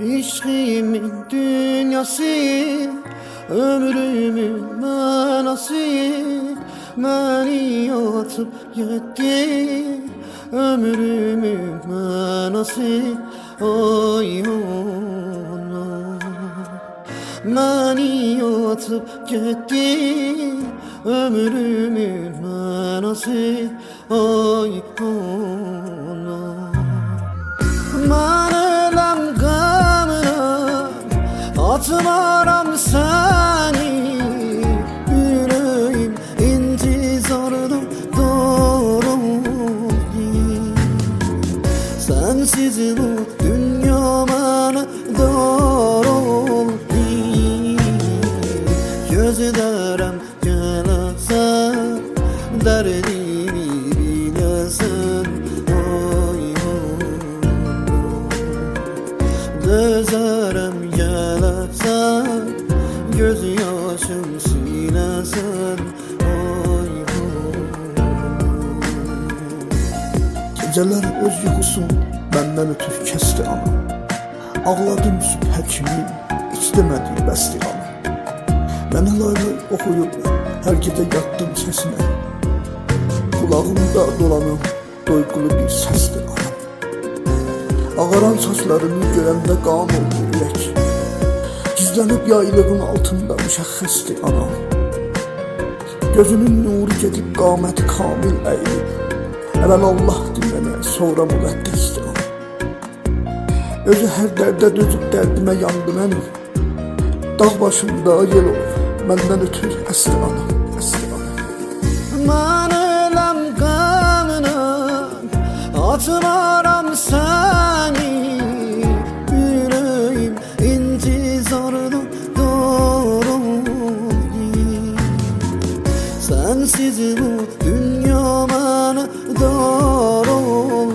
İşkimin dünyası, ömrümün manası, beni atıp gitti. Ömrümün manası, oy ona. Beni atıp gitti. Ömrümün manası, oy ona. Ben ölem gamına, atmaram seni. Yüreğim intizarda doğruldu. Sensiz bu dünya bana doğruldu. Gözlerim gələsən, dərdimi biləsən, oy dözərəm gələsən, göz yaşım siləsən, oy Gecələr öz yuxusun məndən ötür kəsdi ana. Ağladım sübh həkimin, istəmədi bəsdi ana. Mənə layla oxuyub hər gecə yatdım səsinə. Qulağımda dolanan doyğulu bir səsdir anam. Ağaran saçlarını görəndə qan oldu ürək. Gizlənib yaylığın altında müşəxxəsdir anam. Gözünün nuru gedib qaməti kamil əyilib. Əvvəl Allah dinləmək, sonra müqəddəsdir anam. Özü hər dərdə dözüb dərdimə yandı mənim. Dağ başında yel olur, məndən ötür əsri anam, əsri anam. Mən öləm qəmına, atmaram səni. Yüreğim intizarda doğruldu. Sensiz bu dünya bana doğruldu.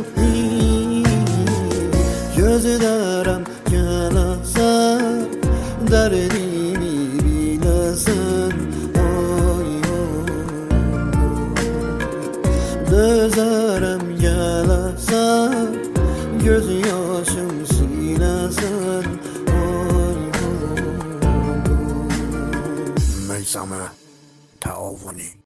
Gözlerim gələsən, dərdimi biləsən, oy dözərəm gələsən, göz yaşım siləsən, oy Meysame Təavuni.